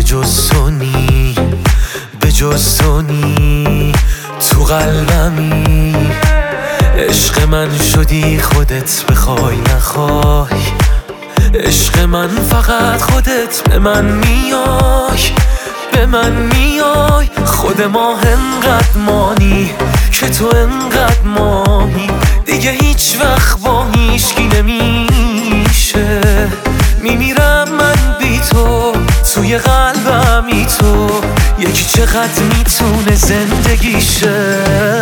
جز تو نی، به جز تو نی، تو قلبمی. عشق من شدی خودت بخوای نخوای، عشق من فقط خودت به من میای، به من میای. خود ما انقدر مانی که تو انقدر مانی، دیگه هیچ وقت با هیچکی نمیشه. میمیرم من بی تو، توی قلبمی تو، یکی چقدر میتونه زندگیشه.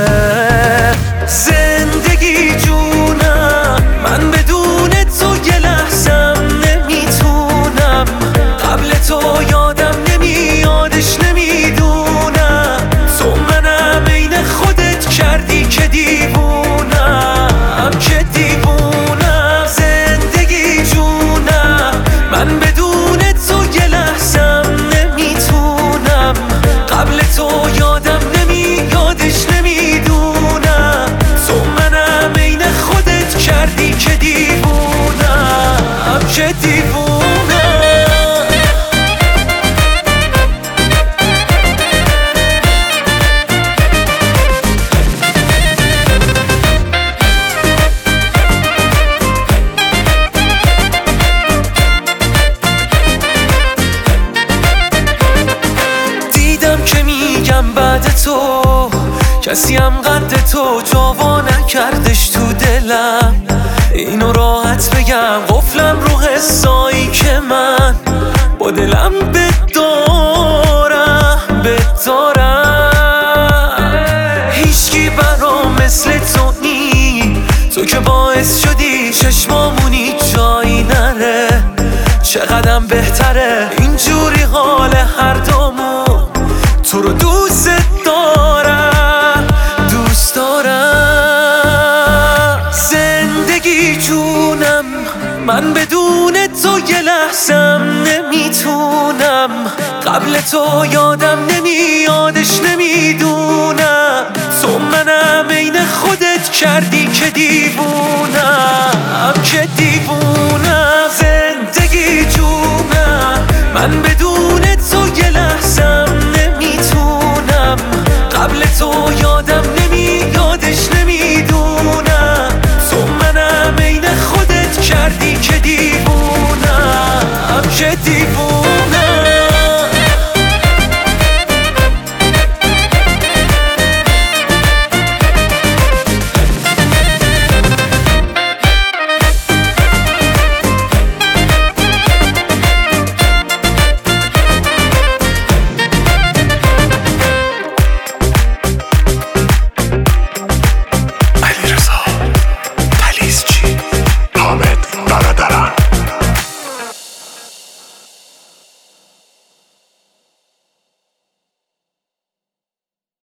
زندگی جونم، من بدون تو یه لحظم نمیتونم. قبل تو یادم نمیادش نمیدونم. تو منم عین خودت کردی که دیوونم، که دیوونم. زندگی جونم، من بدون تو یه لحظم نمیتونم. قبل تو یادم نمیادش نمیدونم. تو منم عین خودت کردی که دیوونم، که دیوونم. بعد تو کسی هم قد تو جاوا نکردش تو دلم. اینو راحت بگم قفلم رو حسایی که من با دلم بدارم، بدارم. هیچکی برام مثل تو نی، تو که باعث شدی چشمامونی جایی نره. چقدرم بهتره اینجوری حال هر دومون. تو رو دوست دارم، دوست دارم. زندگی جونم، من بدون تو یه لحظم نمیتونم. قبل تو یادم نمیادش نمیدونم. تو منم عین خودت کردی که دیوونم، که دیوونم.